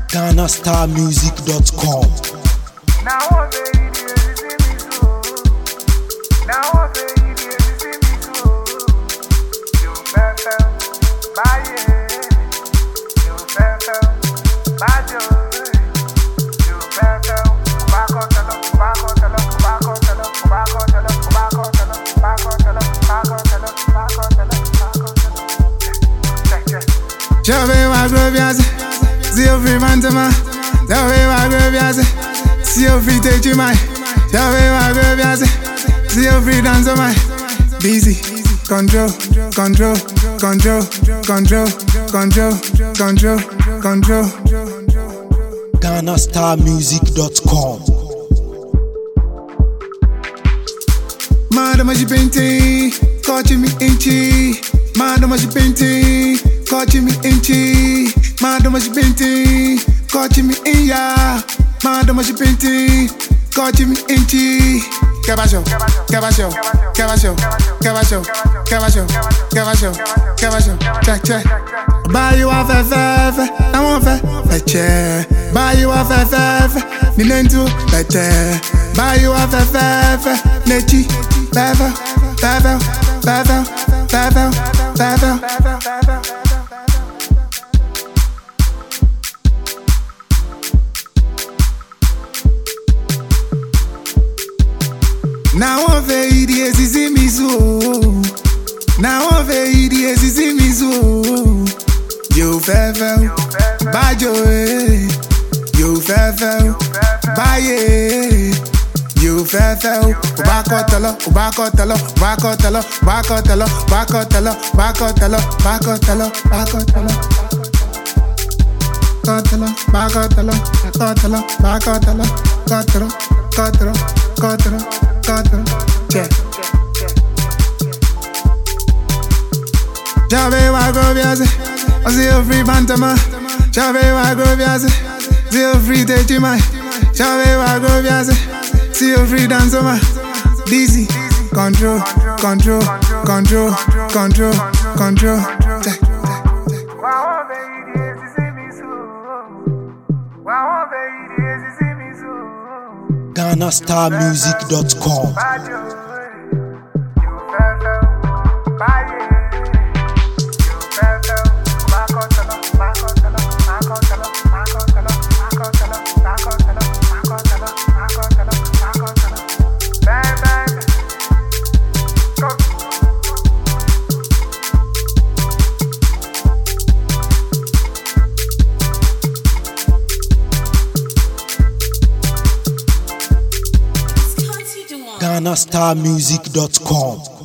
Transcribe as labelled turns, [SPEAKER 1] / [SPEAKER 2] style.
[SPEAKER 1] GhanaStarMusic.com.
[SPEAKER 2] J'avais ma groviase, si au free mantama. J'avais ma groviase, si au free take my. J'avais ma groviase, si au free dance my. Busy, control, control, control, control, control, control, control.
[SPEAKER 1] GhanaStarMusic.com.
[SPEAKER 2] Madama she painting, catching me inchi. Madama she painting, catching me inchi. Madama she painting, catching me in ya. Madama she painting, catching me inchi. Cabasho, cabasho, cabasho, cabasho, cabasho, cabasho, cabasho. Check, check. Buy you a fefe, I want feche. Buy you a fefe, ninentu feche. Buy you a fefe, nechi, fefe, fefe, fefe, fefe, fefe. Now on fait idiot, c'est miso. Now on fait idiot, c'est miso. You fefe, bajo you fefe, baye. You fefe, ubakotelo, ubakotelo, ubakotelo, ubakotelo, ubakotelo, ubakotelo, ubakotelo, ubakotelo. Bakotelo, bakotelo, bakotelo, bakotelo, bakotelo, bakotelo, bakotelo, bakotelo. Check. J'avais ma groviase, si au free bantama. J'avais ma groviase, si au free take my. J'avais ma groviase, si au free dance my. Busy, control, control, control, control, control. Check.
[SPEAKER 1] GhanaStarMusic.com. GhanaStarMusic.com.